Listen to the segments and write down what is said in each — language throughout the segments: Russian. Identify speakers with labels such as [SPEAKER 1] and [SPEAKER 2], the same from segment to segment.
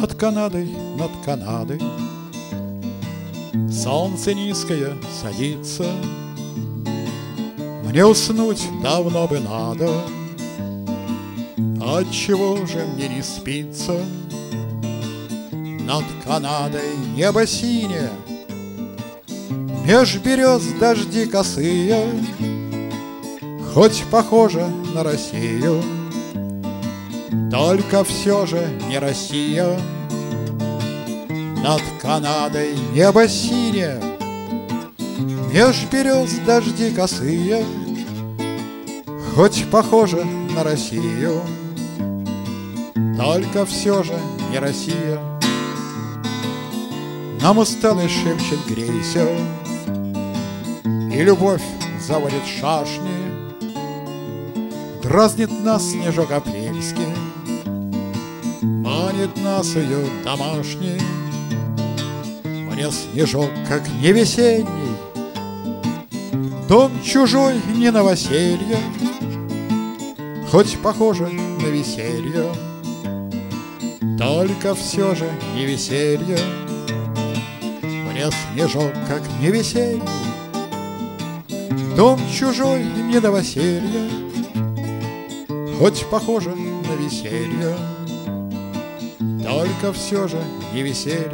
[SPEAKER 1] Над Канадой, над Канадой солнце низкое садится. Мне уснуть давно бы надо, отчего же мне не спится? Над Канадой небо синее, меж берез дожди косые, хоть похоже на Россию, только все же не Россия. Над Канадой небо синее, меж берез дожди косые, хоть похоже на Россию, только все же не Россия. Нам усталый шепчет грейся, и любовь заводит шашни, дразнит нас снежок апрельский, манит нас ее домашний. Мне снежок, как не весенний, дом чужой не новоселье, хоть похоже на веселье, только все же не веселье. Мне снежок, как не весенний, дом чужой не новоселье, хоть похоже на веселье, только все же не веселье.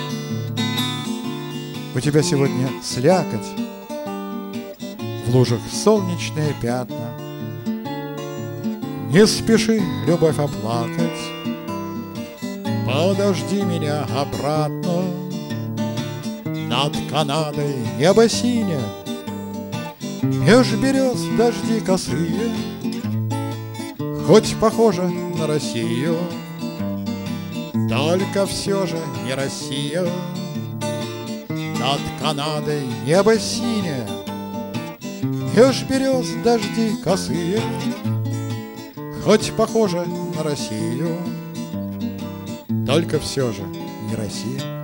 [SPEAKER 1] У тебя сегодня слякоть, в лужах солнечные пятна. Не спеши, любовь, оплакать, подожди меня обратно. Над Канадой небо синее, меж берез дожди косые, хоть похоже на Россию, только все же не Россия. Над Канадой небо синее, меж берез дожди косые, хоть похоже на Россию, только все же не Россия.